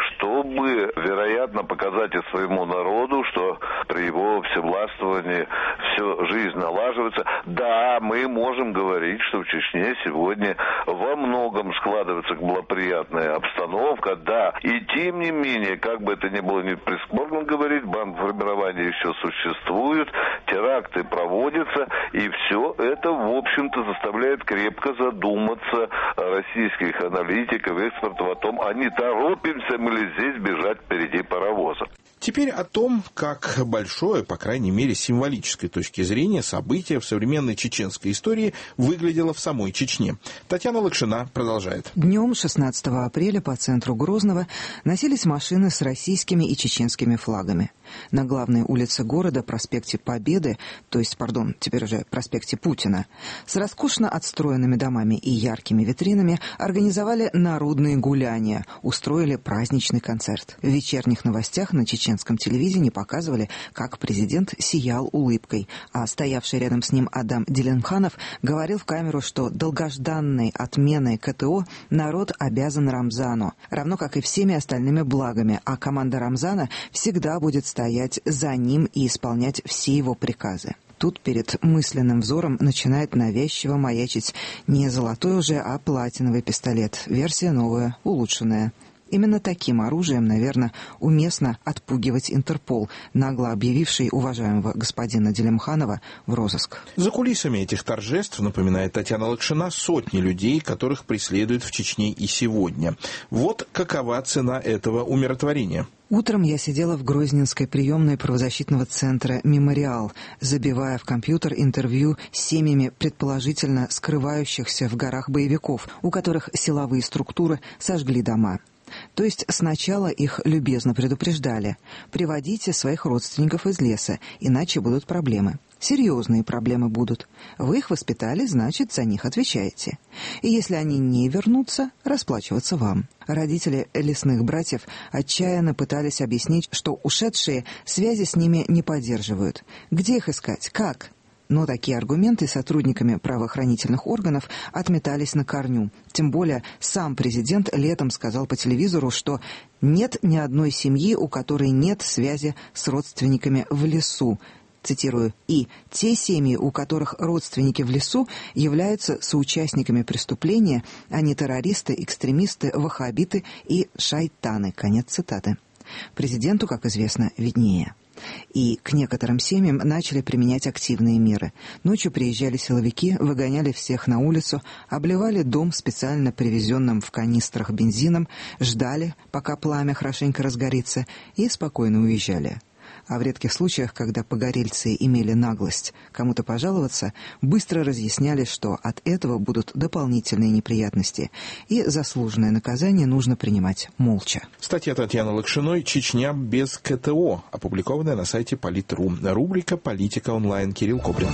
чтобы, вероятно, показать и своему народу, что при его всевластвовании все жизнь налаживается. Да, мы можем говорить, что в Чечне сегодня во многом складывается благоприятная обстановка, да, и тем не менее, как бы это ни было не прискорбно говорить, бандформирование еще существует, теракты проводятся, и все это, в общем-то, заставляет крепко задуматься российских аналитиков, экспертов о том, а не торопимся мы ли здесь бежать впереди паровоза. Теперь о том, как большое, по крайней мере, с символической точки зрения, событие в современной чеченской истории выглядело в самой Чечне. Татьяна Лакшина продолжает. Днем шестнадцатого апреля по центру Грозного носились машины с российскими и чеченскими флагами. На главной улице города, проспекте Победы, то есть, пардон, теперь уже проспекте Путина, с роскошно отстроенными домами и яркими витринами организовали народные гуляния, устроили праздничный концерт. В вечерних новостях на чеченском телевидении показывали, как президент сиял улыбкой, а стоявший рядом с ним Адам Делимханов говорил в камеру, что долгожданной отменой КТО народ обязан Рамзану, равно как и всеми остальными благами, а команда Рамзана всегда будет стоять за ним и исполнять все его приказы. Тут перед мысленным взором начинает навязчиво маячить не золотой уже, а платиновый пистолет. Версия новая, улучшенная. Именно таким оружием, наверное, уместно отпугивать Интерпол, нагло объявивший уважаемого господина Делимханова в розыск. За кулисами этих торжеств, напоминает Татьяна Лакшина, сотни людей, которых преследуют в Чечне и сегодня. Вот какова цена этого умиротворения. Утром я сидела в Грозненской приемной правозащитного центра «Мемориал», забивая в компьютер интервью с семьями предположительно скрывающихся в горах боевиков, у которых силовые структуры сожгли дома. То есть сначала их любезно предупреждали: приводите своих родственников из леса, иначе будут проблемы. Серьезные проблемы будут. Вы их воспитали, значит, за них отвечаете. И если они не вернутся, расплачиваться вам. Родители лесных братьев отчаянно пытались объяснить, что ушедшие связи с ними не поддерживают. Где их искать? Как? Но такие аргументы сотрудниками правоохранительных органов отметались на корню. Тем более сам президент летом сказал по телевизору, что нет ни одной семьи, у которой нет связи с родственниками в лесу. Цитирую, «и те семьи, у которых родственники в лесу, являются соучастниками преступления, а не террористы, экстремисты, ваххабиты и шайтаны». Конец цитаты. Президенту, как известно, виднее. И к некоторым семьям начали применять активные меры. Ночью приезжали силовики, выгоняли всех на улицу, обливали дом специально привезенным в канистрах бензином, ждали, пока пламя хорошенько разгорится, и спокойно уезжали. А в редких случаях, когда погорельцы имели наглость кому-то пожаловаться, быстро разъясняли, что от этого будут дополнительные неприятности, и заслуженное наказание нужно принимать молча. Статья Татьяны Лакшиной «Чечня без КТО», опубликованная на сайте Политру. Рубрика «Политика онлайн». Кирилл Кобрин.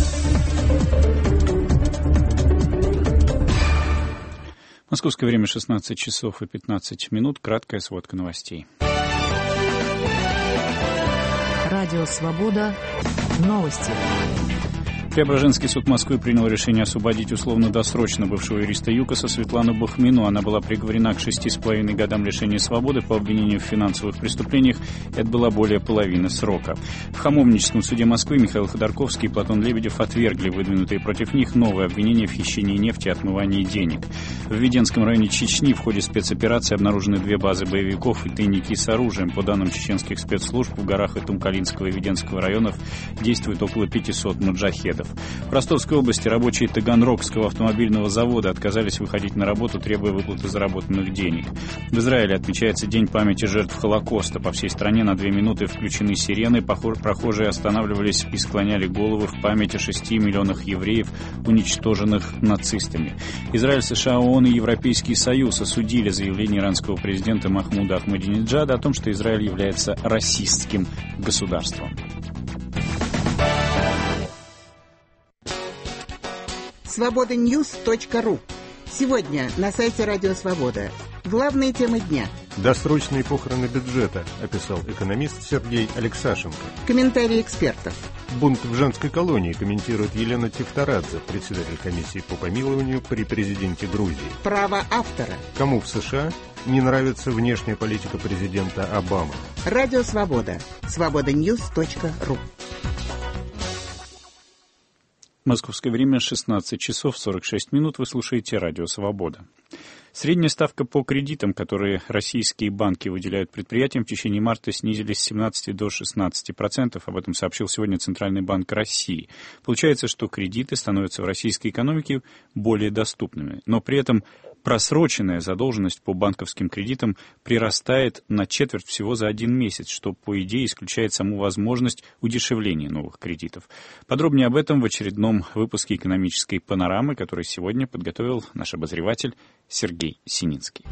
Московское время шестнадцать часов и пятнадцать минут. Краткая сводка новостей. Радио «Свобода». Новости. Преображенский суд Москвы принял решение освободить условно-досрочно бывшего юриста ЮКОСа Светлану Бахмину. Она была приговорена к шести с половиной годам лишения свободы по обвинению в финансовых преступлениях. Это была более половины срока. В Хамовническом суде Москвы Михаил Ходорковский и Платон Лебедев отвергли выдвинутые против них новые обвинения в хищении нефти и отмывании денег. В Веденском районе Чечни в ходе спецоперации обнаружены две базы боевиков и тайники с оружием. По данным чеченских спецслужб, в горах Итумкалинского и Веденского районов действует около пятисот муджахедов. кредитов. В Ростовской области рабочие Таганрогского автомобильного завода отказались выходить на работу, требуя выплаты заработанных денег. В Израиле отмечается День памяти жертв Холокоста. По всей стране на две минуты включены сирены, прохожие останавливались и склоняли головы в память о шести миллионах евреев, уничтоженных нацистами. Израиль, США, ООН и Европейский Союз осудили заявление иранского президента Махмуда Ахмадинеджада о том, что Израиль является расистским государством. свобода ньюс точка ру. Сегодня на сайте Радио Свобода. Главные темы дня. Досрочные похороны бюджета, описал экономист Сергей Алексашенко. Комментарии экспертов. Бунт в женской колонии, комментирует Елена Тифтарадзе, председатель комиссии по помилованию при президенте Грузии. Право автора. Кому в США не нравится внешняя политика президента Обамы. Радио Свобода. свобода ньюс точка ру. Московское время шестнадцать часов сорок шесть минут. Вы слушаете Радио Свобода. Средняя ставка по кредитам, которые российские банки выделяют предприятиям, в течение марта снизились с семнадцати до шестнадцати процентов. Об этом сообщил сегодня Центральный банк России. Получается, что кредиты становятся в российской экономике более доступными. Но при этом просроченная задолженность по банковским кредитам прирастает на четверть всего за один месяц, что, по идее, исключает саму возможность удешевления новых кредитов. Подробнее об этом в очередном выпуске экономической панорамы, который сегодня подготовил наш обозреватель Сергей Синицкий.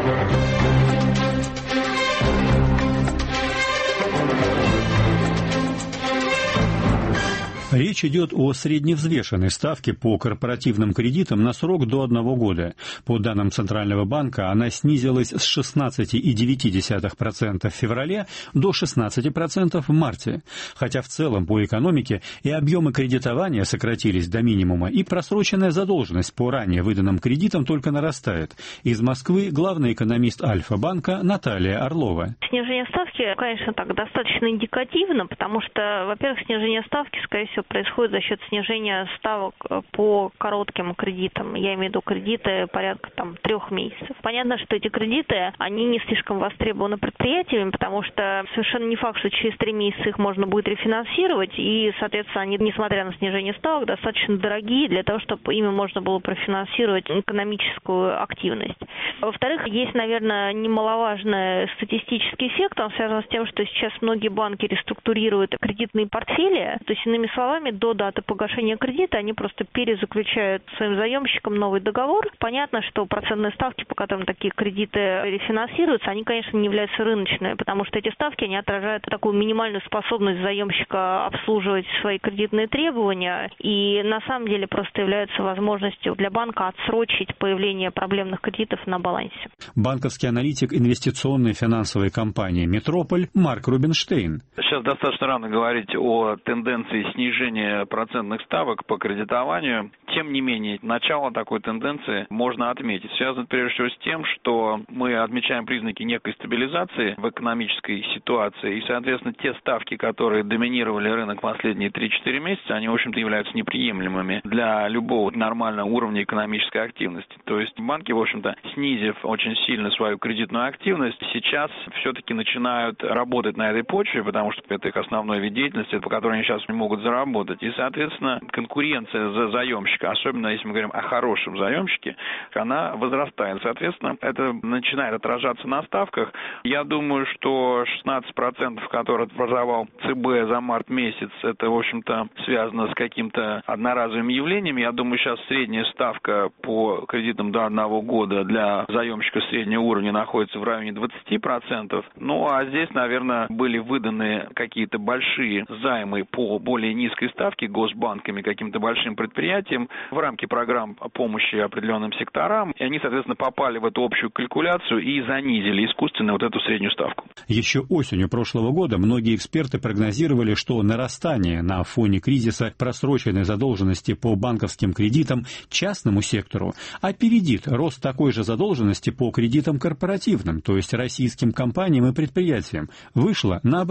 Речь идет о средневзвешенной ставке по корпоративным кредитам на срок до одного года. По данным Центрального банка, она снизилась с шестнадцати целых девяти десятых процента в феврале до шестнадцати процентов в марте. Хотя в целом по экономике и объемы кредитования сократились до минимума, и просроченная задолженность по ранее выданным кредитам только нарастает. Из Москвы главный экономист Альфа-банка Наталья Орлова. Снижение ставки, конечно, так достаточно индикативно, потому что, во-первых, снижение ставки, скорее всего, происходит за счет снижения ставок по коротким кредитам. Я имею в виду кредиты порядка там трех месяцев. Понятно, что эти кредиты, они не слишком востребованы предприятиями, потому что совершенно не факт, что через три месяца их можно будет рефинансировать, и, соответственно, они, несмотря на снижение ставок, достаточно дорогие для того, чтобы ими можно было профинансировать экономическую активность. Во-вторых, есть, наверное, немаловажный статистический эффект, он связан с тем, что сейчас многие банки реструктурируют кредитные портфели, то есть, иными словами, до даты погашения кредита они просто перезаключают своим заемщикам новый договор. Понятно, что процентные ставки, по которым такие кредиты рефинансируются, они, конечно, не являются рыночными, потому что эти ставки, они отражают такую минимальную способность заемщика обслуживать свои кредитные требования, и на самом деле просто являются возможностью для банка отсрочить появление проблемных кредитов на балансе. Банковский аналитик инвестиционной финансовой компании «Метрополь» Марк Рубинштейн. Сейчас достаточно рано говорить о тенденции снижения процентных ставок по кредитованию. Тем не менее, начало такой тенденции можно отметить. Связано прежде всего с тем, что мы отмечаем признаки некой стабилизации в экономической ситуации, и, соответственно, те ставки, которые доминировали рынок последние три-четыре месяца, они, в общем-то, являются неприемлемыми для любого нормального уровня экономической активности. То есть банки, в общем-то, снизив очень сильно свою кредитную активность, сейчас все-таки начинают работать на этой почве, потому что это их основной вид деятельности, по которой они сейчас не могут заработать. И, соответственно, конкуренция за заемщика, особенно если мы говорим о хорошем заемщике, она возрастает. Соответственно, это начинает отражаться на ставках. Я думаю, что шестнадцать процентов, которые образовал ЦБ за март месяц, это, в общем-то, связано с каким-то одноразовым явлением. Я думаю, сейчас средняя ставка по кредитам до одного года для заемщика среднего уровня находится в районе двадцати процентов. Ну, а здесь, наверное, были выданы какие-то большие займы по более низкой ставки госбанками каким-то большим предприятиям в рамки программ помощи определенным секторам, и они, соответственно, попали в эту общую калькуляцию и занизили искусственно вот эту среднюю ставку. Еще осенью прошлого года многие эксперты прогнозировали, что нарастание на фоне кризиса просроченной задолженности по банковским кредитам частному сектору опередит рост такой же задолженности по кредитам корпоративным, то есть российским компаниям и предприятиям. Вышло наоборот.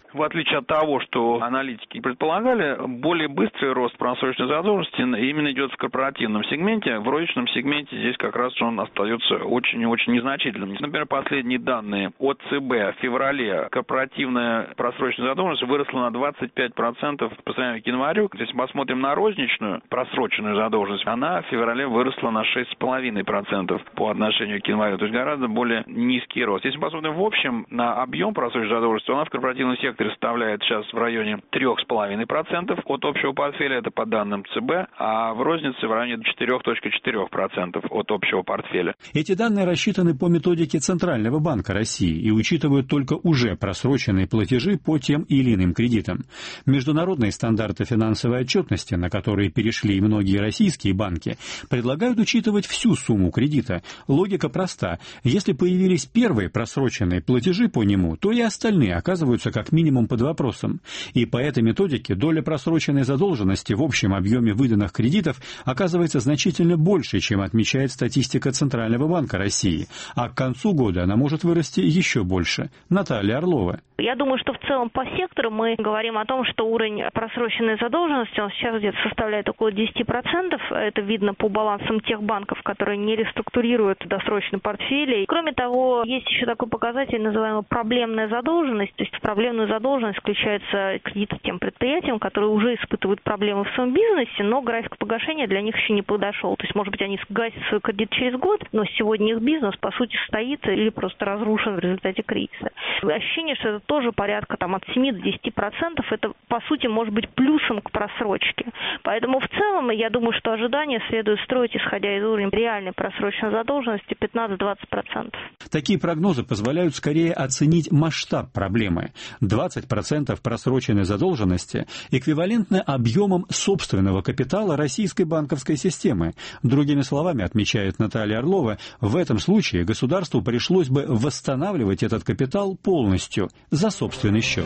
В отличие от того, что аналитики предполагали, более быстрый рост просроченной задолженности именно идет в корпоративном сегменте. В розничном сегменте здесь как раз он остается очень-очень незначительным. Например, последние данные от ЦБ в феврале корпоративная просроченная задолженность выросла на двадцать пять процентов по сравнению к январю. Если мы посмотрим на розничную просроченную задолженность, она в феврале выросла на шесть целых пять десятых процента по отношению к январю. То есть гораздо более низкий рост. Если мы посмотрим в общем на объем просроченной задолженности, она в корпоративном секторе составляет сейчас в районе три целых пять десятых процента от общего портфеля, это по данным ЦБ, а в рознице в районе четыре целых четыре десятых процента от общего портфеля. Эти данные рассчитаны по методике Центрального банка России и учитывают только уже просроченные платежи по тем или иным кредитам. Международные стандарты финансовой отчетности, на которые перешли и многие российские банки, предлагают учитывать всю сумму кредита. Логика проста. Если появились первые просроченные платежи по нему, то и остальные оказываются как минимум под вопросом. И по этой методике доля просроченной задолженности в общем объеме выданных кредитов оказывается значительно больше, чем отмечает статистика Центрального банка России. А к концу года она может вырасти еще больше. Наталья Орлова. Я думаю, что в целом по сектору мы говорим о том, что уровень просроченной задолженности он сейчас где-то составляет около десять процентов. Это видно по балансам тех банков, которые не реструктурируют досрочные портфели. Кроме того, есть еще такой показатель, называемый проблемная задолженность. То есть в проблемную задолженность включается кредиты тем предприятиям, которые уже испытывают проблемы в своем бизнесе, но график погашения для них еще не подошел. То есть, может быть, они гасят свой кредит через год, но сегодня их бизнес, по сути, стоит или просто разрушен в результате кризиса. Ощущение, что это тоже порядка там, от семи до десяти процентов, это, по сути, может быть плюсом к просрочке. Поэтому в целом, я думаю, что ожидания следует строить, исходя из уровня реальной просроченной задолженности пятнадцать-двадцать процентов. Такие прогнозы позволяют скорее оценить масштаб проблемы. двадцать процентов просроченной задолженности эквивалентны объемам собственного капитала российской банковской системы. Другими словами, отмечает Наталья Орлова, в этом случае государству пришлось бы восстанавливать этот капитал полностью за собственный счет.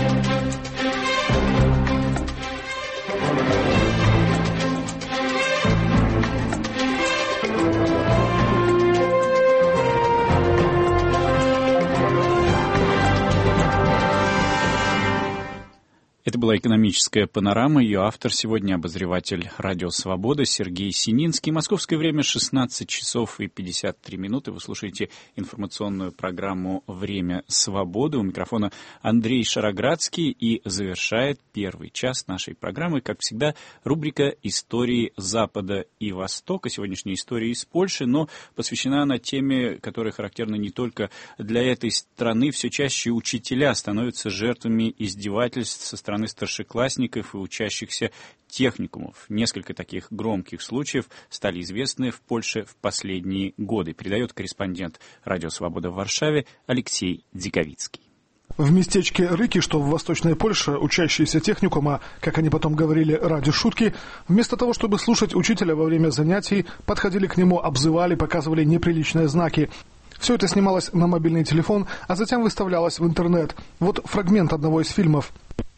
Это была экономическая панорама. Ее автор сегодня обозреватель «Радио Свобода» Сергей Сининский. Московское время шестнадцать часов и пятьдесят три минуты. Вы слушаете информационную программу «Время свободы». У микрофона Андрей Шароградский. И завершает первый час нашей программы, как всегда, рубрика «Истории Запада и Востока». Сегодняшняя история из Польши, но посвящена она теме, которая характерна не только для этой страны. Все чаще учителя становятся жертвами издевательств со стороны старшеклассников и учащихся техникумов. Несколько таких громких случаев стали известны в Польше в последние годы. Передает корреспондент «Радио Свобода» в Варшаве Алексей Диковицкий. В местечке Рыки, что в Восточной Польше, учащиеся техникума, как они потом говорили, ради шутки, вместо того, чтобы слушать учителя во время занятий, подходили к нему, обзывали, показывали неприличные знаки. Все это снималось на мобильный телефон, а затем выставлялось в интернет. Вот фрагмент одного из фильмов.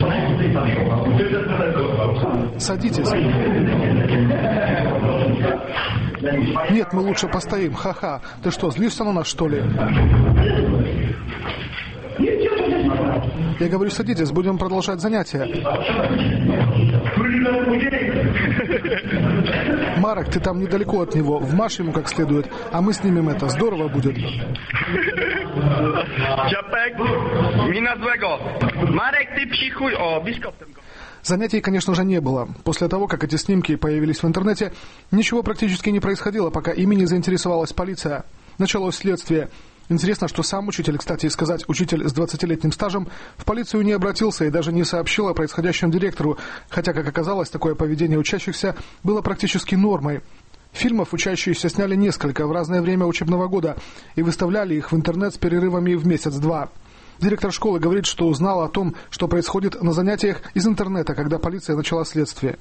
Садитесь. Нет, мы лучше постоим. Ха-ха. Ты что, злишься на нас, что ли? Я говорю, садитесь, будем продолжать занятия. Марек, ты там недалеко от него. Вмажь ему как следует, а мы снимем это. Здорово будет. Занятий, конечно же, не было. После того, как эти снимки появились в интернете, ничего практически не происходило, пока ими не заинтересовалась полиция. Началось следствие. Интересно, что сам учитель, кстати сказать, учитель с двадцатилетним стажем, в полицию не обратился и даже не сообщил о происходящем директору, хотя, как оказалось, такое поведение учащихся было практически нормой. Фильмов учащиеся сняли несколько в разное время учебного года и выставляли их в интернет с перерывами в месяц-два. Директор школы говорит, что узнал о том, что происходит на занятиях из интернета, когда полиция начала следствие.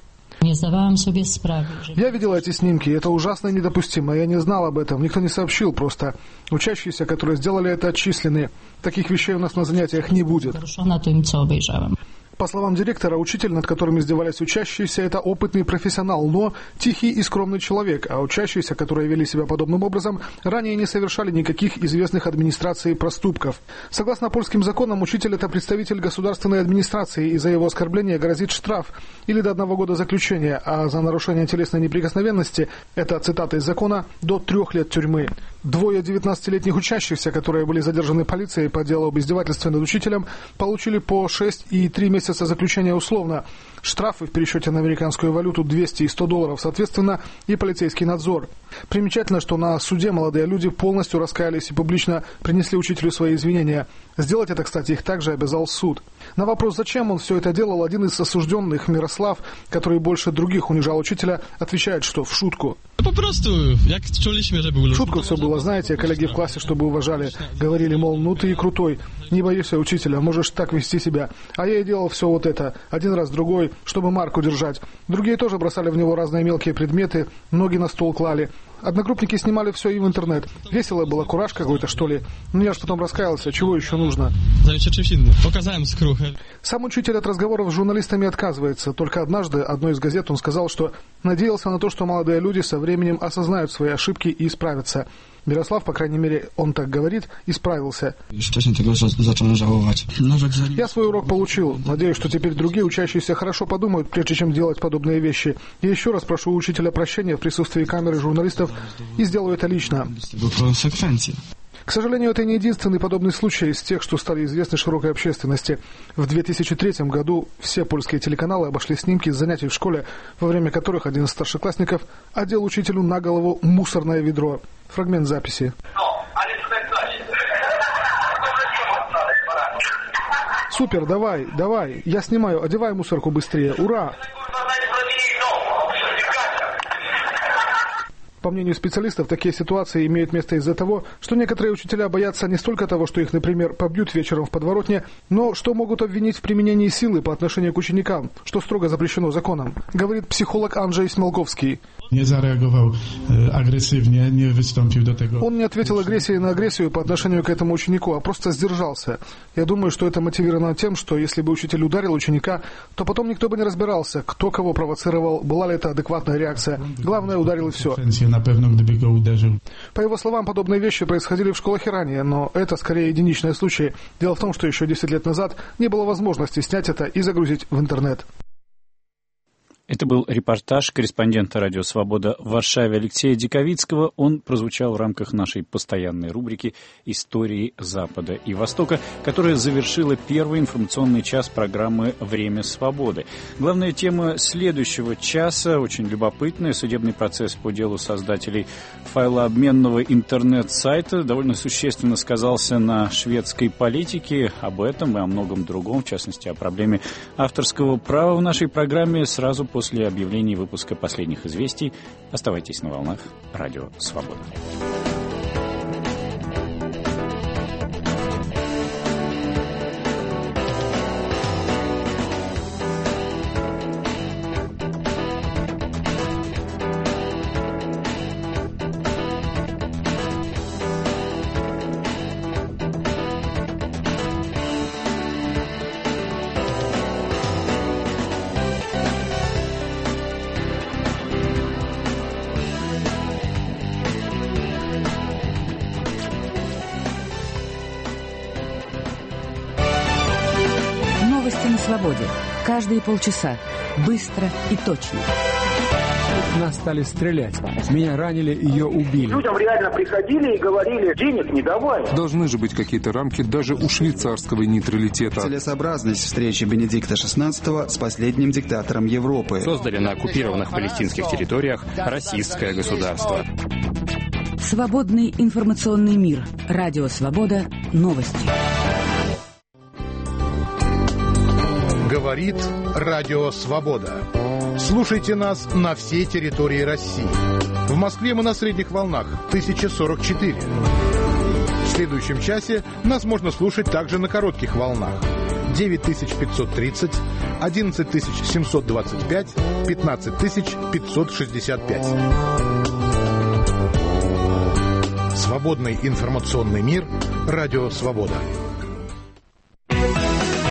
Я видела эти снимки, это ужасно и недопустимо. Я не знал об этом, никто не сообщил просто. Учащиеся, которые сделали это, отчислены. Таких вещей у нас на занятиях не будет. По словам директора, учитель, над которым издевались учащиеся, это опытный профессионал, но тихий и скромный человек, а учащиеся, которые вели себя подобным образом, ранее не совершали никаких известных администрации проступков. Согласно польским законам, учитель – это представитель государственной администрации, и за его оскорбление грозит штраф или до одного года заключения, а за нарушение телесной неприкосновенности – это, цитата из закона, до трех лет тюрьмы. Двое девятнадцатилетних учащихся, которые были задержаны полицией по делу об издевательстве над учителем, получили по шесть и три месяца заключения условно. Штрафы в пересчете на американскую валюту двести и сто долларов, соответственно, и полицейский надзор. Примечательно, что на суде молодые люди полностью раскаялись и публично принесли учителю свои извинения. Сделать это, кстати, их также обязал суд. На вопрос, зачем он все это делал, один из осужденных, Мирослав, который больше других унижал учителя, отвечает, что в шутку. В шутку все было, знаете, коллеги в классе, чтобы уважали. Говорили, мол, ну ты и крутой, не боишься учителя, можешь так вести себя. А я и делал все вот это, один раз другой, чтобы марку держать. Другие тоже бросали в него разные мелкие предметы, ноги на стол клали. Одногруппники снимали все и в интернет. Весело было, кураж какой-то, что ли. Ну я ж потом раскаялся, чего еще нужно? Сам учитель от разговоров с журналистами отказывается. Только однажды одной из газет он сказал, что надеялся на то, что молодые люди со временем осознают свои ошибки и исправятся. Мирослав, по крайней мере, он так говорит, исправился. Я свой урок получил. Надеюсь, что теперь другие учащиеся хорошо подумают, прежде чем делать подобные вещи. И еще раз прошу учителя прощения в присутствии камеры журналистов и сделаю это лично. К сожалению, это не единственный подобный случай из тех, что стали известны широкой общественности. В две тысячи третьем году все польские телеканалы обошли снимки с занятий в школе, во время которых один из старшеклассников одел учителю на голову мусорное ведро. Фрагмент записи. Супер, давай, давай, я снимаю, одевай мусорку быстрее, ура! По мнению специалистов, такие ситуации имеют место из-за того, что некоторые учителя боятся не столько того, что их, например, побьют вечером в подворотне, но что могут обвинить в применении силы по отношению к ученикам, что строго запрещено законом, говорит психолог Анджей Смолковский. Не зареагировал агрессивнее, не выступил до tego. Он не ответил агрессией на агрессию по отношению к этому ученику, а просто сдержался. Я думаю, что это мотивировано тем, что если бы учитель ударил ученика, то потом никто бы не разбирался, кто кого провоцировал, была ли это адекватная реакция. Главное, ударил и все. По его словам, подобные вещи происходили в школах и ранее, но это скорее единичные случаи. Дело в том, что еще десять лет назад не было возможности снять это и загрузить в интернет. Это был репортаж корреспондента «Радио Свобода» в Варшаве Алексея Диковицкого. Он прозвучал в рамках нашей постоянной рубрики «Истории Запада и Востока», которая завершила первый информационный час программы «Время свободы». Главная тема следующего часа, очень любопытная, судебный процесс по делу создателей файлообменного интернет-сайта, довольно существенно сказался на шведской политике. Об этом и о многом другом, в частности, о проблеме авторского права в нашей программе сразу после После объявления выпуска последних известий. Оставайтесь на волнах Радио Свобода. Каждые полчаса. Быстро и точно. Нас стали стрелять. Меня ранили, ее убили. Людям реально приходили и говорили, денег не давай. Должны же быть какие-то рамки даже у швейцарского нейтралитета. Целесообразность встречи Бенедикта шестнадцатого с последним диктатором Европы. Создали на оккупированных палестинских территориях российское государство. Свободный информационный мир. Радио Свобода. Новости. Говорит Радио Свобода. Слушайте нас на всей территории России. В Москве мы на средних волнах тысяча сорок четыре. В следующем часе нас можно слушать также на коротких волнах девять тысяч пятьсот тридцать, одиннадцать тысяч семьсот двадцать пять, пятнадцать тысяч пятьсот шестьдесят пять. Свободный информационный мир. Радио Свобода.